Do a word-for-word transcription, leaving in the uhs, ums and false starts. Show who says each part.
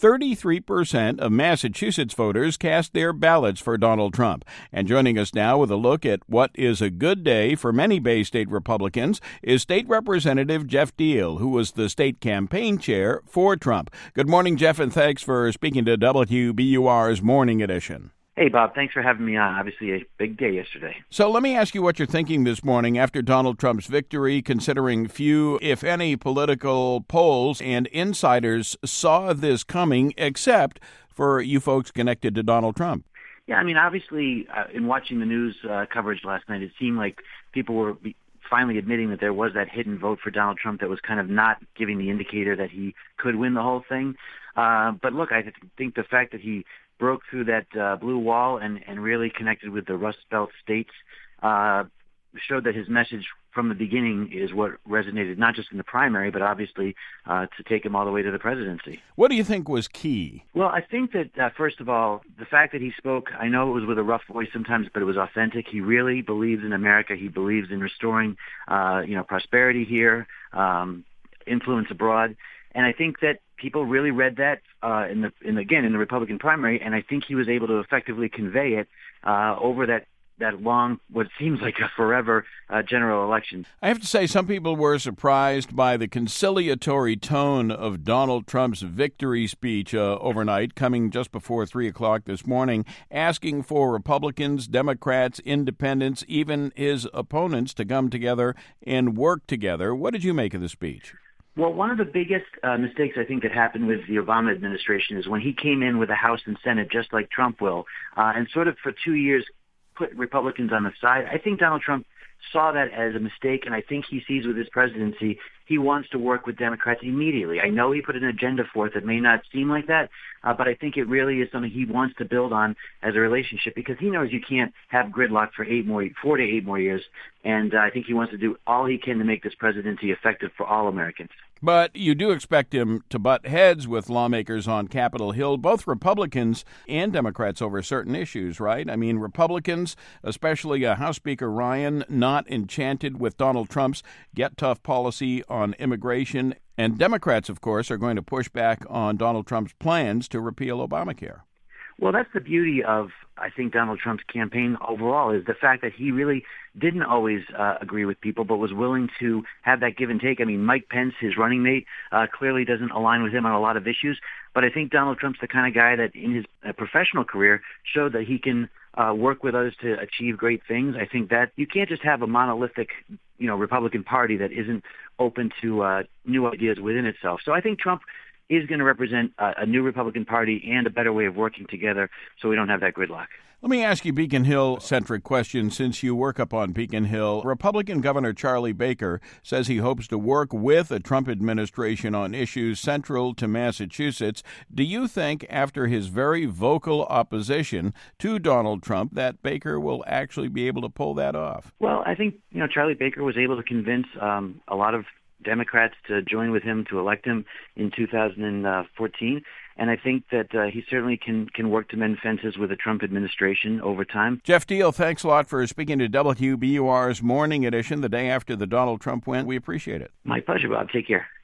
Speaker 1: thirty-three percent of Massachusetts voters cast their ballots for Donald Trump. And joining us now with a look at what is a good day for many Bay State Republicans is State Representative Geoff Diehl, who was the state campaign chair for Trump. Good morning, Geoff, and thanks for speaking to W B U R's Morning Edition.
Speaker 2: Hey, Bob. Thanks for having me on. Obviously, a big day yesterday.
Speaker 1: So let me ask you what you're thinking this morning after Donald Trump's victory, considering few, if any, political polls and insiders saw this coming, except for you folks connected to Donald Trump.
Speaker 2: Yeah, I mean, obviously, uh, in watching the news uh, coverage last night, it seemed like people were be- finally admitting that there was that hidden vote for Donald Trump that was kind of not giving the indicator that he could win the whole thing. Uh, but look, I th- think the fact that he broke through that uh, blue wall and, and really connected with the Rust Belt states uh, showed that his message from the beginning is what resonated not just in the primary, but obviously uh, to take him all the way to the presidency.
Speaker 1: What do you think was key?
Speaker 2: Well, I think that, uh, first of all, the fact that he spoke, I know it was with a rough voice sometimes, but it was authentic. He really believes in America. He believes in restoring, uh, you know, prosperity here, um, influence abroad. And I think that people really read that uh, in the, in again in the Republican primary, and I think he was able to effectively convey it uh, over that that long, what seems like a forever uh, general election.
Speaker 1: I have to say, some people were surprised by the conciliatory tone of Donald Trump's victory speech uh, overnight, coming just before three o'clock this morning, asking for Republicans, Democrats, independents, even his opponents to come together and work together. What did you make of the speech?
Speaker 2: Well, one of the biggest uh, mistakes I think that happened with the Obama administration is when he came in with the House and Senate, just like Trump will, uh, and sort of for two years put Republicans on the side. I think Donald Trump saw that as a mistake, and I think he sees with his presidency he wants to work with Democrats immediately. I know he put an agenda forth that may not seem like that, uh, but I think it really is something he wants to build on as a relationship because he knows you can't have gridlock for eight more, four to eight more years, and uh, I think he wants to do all he can to make this presidency effective for all Americans.
Speaker 1: But you do expect him to butt heads with lawmakers on Capitol Hill, both Republicans and Democrats over certain issues, right? I mean, Republicans, especially uh, House Speaker Ryan, not enchanted with Donald Trump's get-tough policy on immigration. And Democrats, of course, are going to push back on Donald Trump's plans to repeal Obamacare.
Speaker 2: Well, that's the beauty of, I think, Donald Trump's campaign overall is the fact that he really didn't always uh, agree with people, but was willing to have that give and take. I mean, Mike Pence, his running mate, uh, clearly doesn't align with him on a lot of issues. But I think Donald Trump's the kind of guy that in his uh, professional career showed that he can uh, work with others to achieve great things. I think that you can't just have a monolithic, you know, Republican Party that isn't open to uh, new ideas within itself. So I think Trump is going to represent a, a new Republican Party and a better way of working together so we don't have that gridlock.
Speaker 1: Let me ask you Beacon Hill-centric question since you work up on Beacon Hill. Republican Governor Charlie Baker says he hopes to work with a Trump administration on issues central to Massachusetts. Do you think, after his very vocal opposition to Donald Trump, that Baker will actually be able to pull that off?
Speaker 2: Well, I think, you know, Charlie Baker was able to convince um, a lot of Democrats to join with him to elect him in two thousand fourteen. And I think that uh, he certainly can, can work to mend fences with the Trump administration over time.
Speaker 1: Geoff Diehl, thanks a lot for speaking to W B U R's Morning Edition the day after the Donald Trump win. We appreciate it.
Speaker 2: My pleasure, Bob. Take care.